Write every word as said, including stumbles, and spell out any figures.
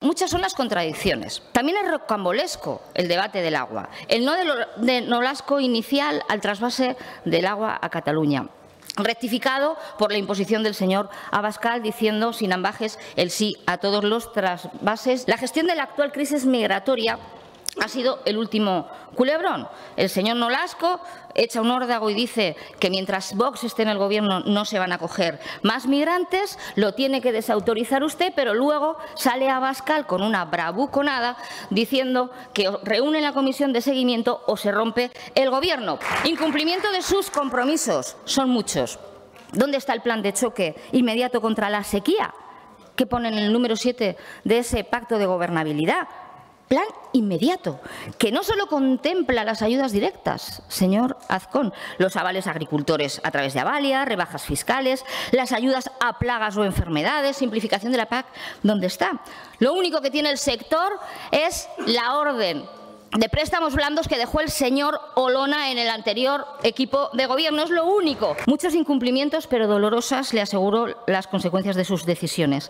muchas son las contradicciones. También es rocambolesco el debate del agua. El no de, lo, de Nolasco inicial al trasvase del agua a Cataluña, rectificado por la imposición del señor Abascal, diciendo sin ambages el sí a todos los trasvases. La gestión de la actual crisis migratoria ha sido el último culebrón. El señor Nolasco echa un órdago y dice que mientras Vox esté en el Gobierno no se van a acoger más migrantes, lo tiene que desautorizar usted, pero luego sale Abascal con una bravuconada diciendo que o reúne la comisión de seguimiento o se rompe el Gobierno. Incumplimiento de sus compromisos, son muchos. ¿Dónde está el plan de choque inmediato contra la sequía que pone en el número siete de ese pacto de gobernabilidad? Plan inmediato, que no solo contempla las ayudas directas, señor Azcón, los avales a agricultores a través de Avalia, rebajas fiscales, las ayudas a plagas o enfermedades, simplificación de la P A C, ¿dónde está? Lo único que tiene el sector es la orden de préstamos blandos que dejó el señor Olona en el anterior equipo de gobierno. Es lo único. Muchos incumplimientos, pero dolorosas, le aseguro, las consecuencias de sus decisiones.